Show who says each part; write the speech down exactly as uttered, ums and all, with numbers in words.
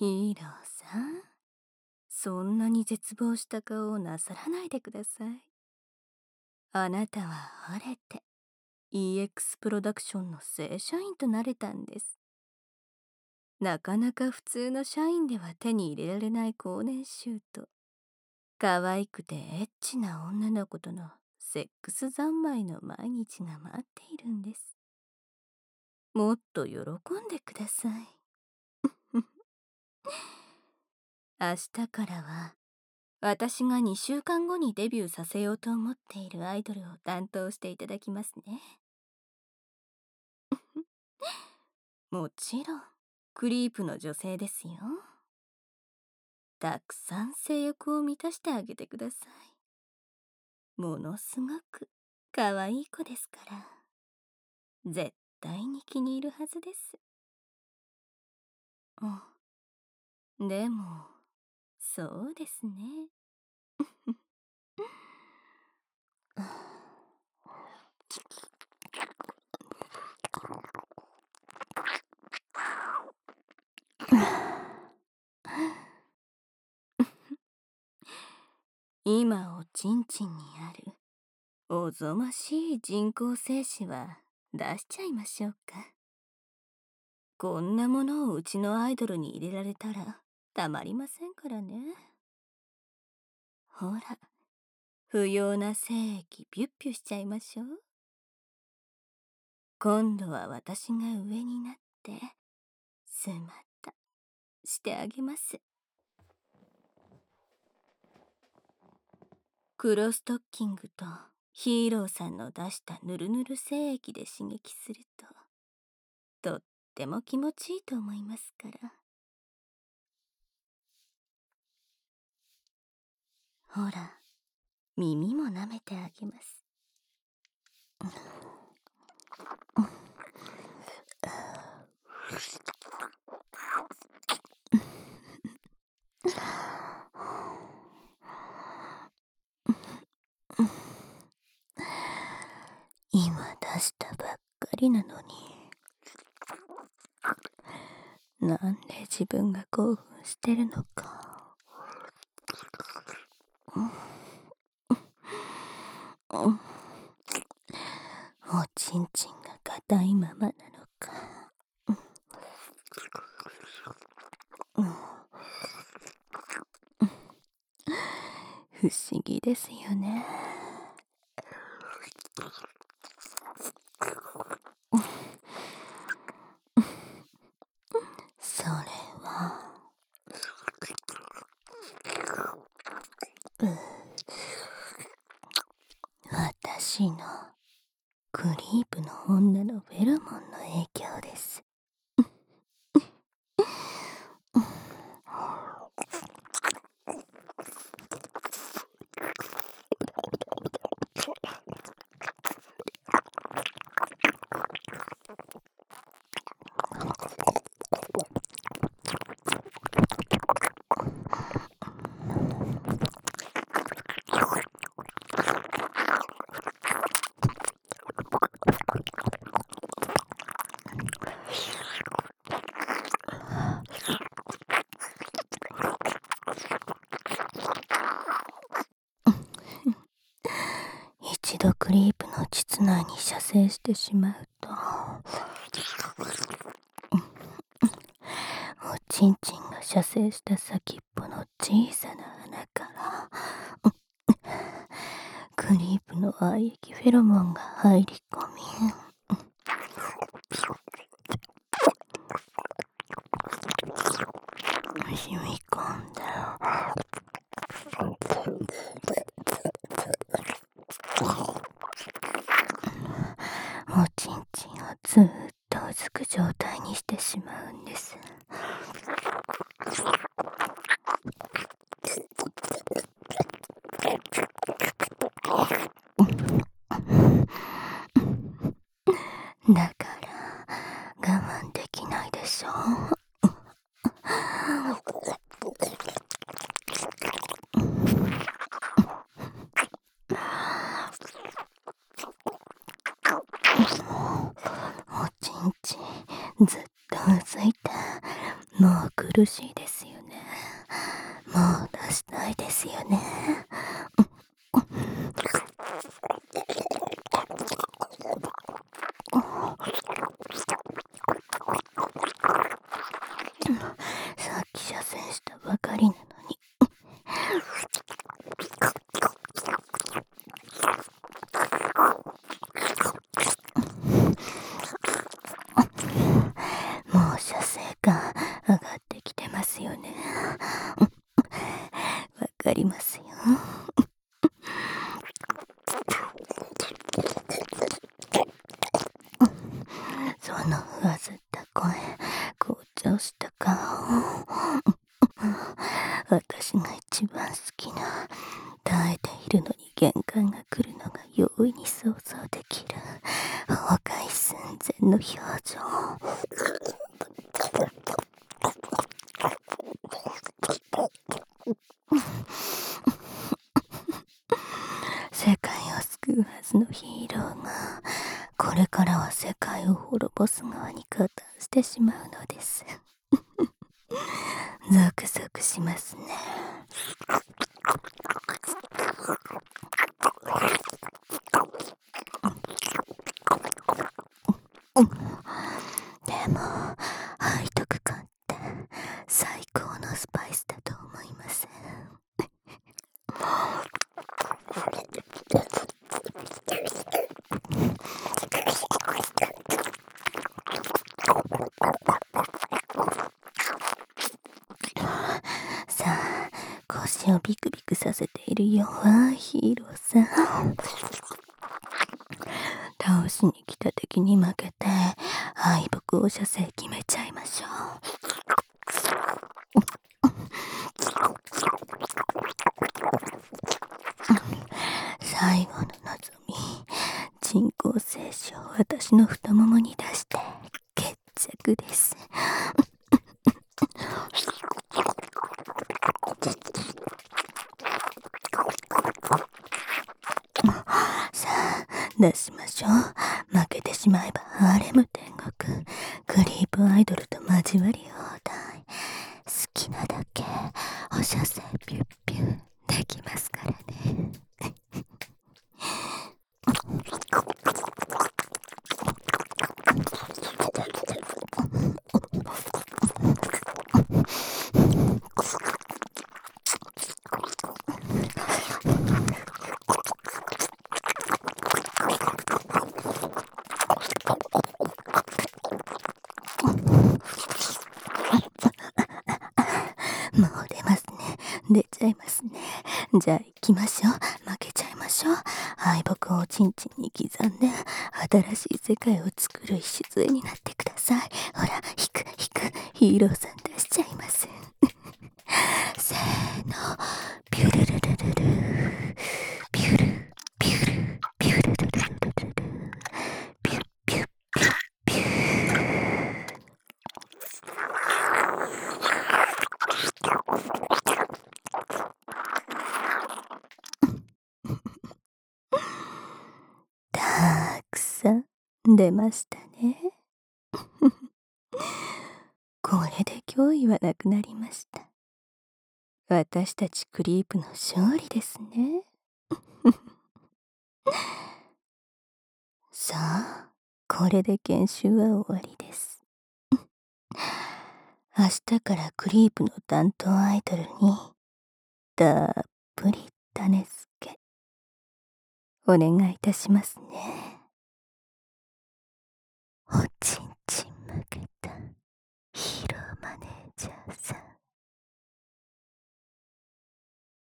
Speaker 1: ヒーローさん、そんなに絶望した顔をなさらないでください。あなたは晴れて イーエックス プロダクションの正社員となれたんです。なかなか普通の社員では手に入れられない高年収と、可愛くてエッチな女の子とのセックス三昧の毎日が待っているんです。もっと喜んでください。明日からは私がにしゅうかんごにデビューさせようと思っているアイドルを担当していただきますね。もちろんクリープの女性ですよ。たくさん性欲を満たしてあげてください。ものすごく可愛い子ですから、絶対に気に入るはずです。うん、でもそうですね。今おちんちんにあるおぞましい人工精子は出しちゃいましょうか。こんなものをうちのアイドルに入れられたらたまりませんからね。ほら、不要な精液ビュッビュしちゃいましょう。今度は私が上になってすまったしてあげます。黒ストッキングとヒーローさんの出したぬるぬる精液で刺激するととっても気持ちいいと思いますから。ほら、耳も舐めてあげます。今出したばっかりなのに、なんで自分が興奮してるのか。おちんちんが硬いままなのか。不思議ですよね。それは私のクリープの女のフェロモンの影響です。一度クリープの膣内に射精してしまうと、おちんちんが射精した先っぽの小さな穴からクリープの愛液フェロモンが入り込み、染み込んだおちんちんをずーっとうずく状態にしてしまうんです。だから我慢できないでしょ。おちんちんずっとうずいたもう苦しいですよね。もう出したいですよね。さっき射精したばかりなのに。もう射精感上がってきてますよね。わかりますよ。その上ずった声、紅潮した顔。私が一番好きな、耐えているのに限界が来るのが容易に想像できる崩壊寸前の表情。世界を救うはずのヒーローがこれからは世界を滅ぼす側に加担してしまうのです。ゾクゾクしますね。でも背徳感って最高のスパイスだと思いません？さあ、腰をビクビクさせている弱いヒーローさん。倒しに来た敵に負けて敗北を射精決めちゃいましょう。最後の望み、人工精子を私の太ももに出して決着です。さあ、出しましょう。負けてしまえばハーレム天国、クリープアイドルと交わり放題。好きなだけお射精ピュッピュできますからね。もう出ますね。出ちゃいますね。じゃあ行きましょう。負けちゃいましょう。敗北をちんちんに刻んで新しい世界を作る礎になってください。ほら、引く引く、ヒーローさん出しちゃいます。せーの、ピュルルルルル、ピュルピュルピュルルルルルル、ピュッピュッピュッピュー。たくさん出ましたね。これで脅威はなくなりました。私たちクリープの勝利ですね。さあ、これで研修は終わりです。明日からクリープの担当アイドルにたっぷり種付けお願いいたしますね。おちんちん負けたヒーローマネージャーさん。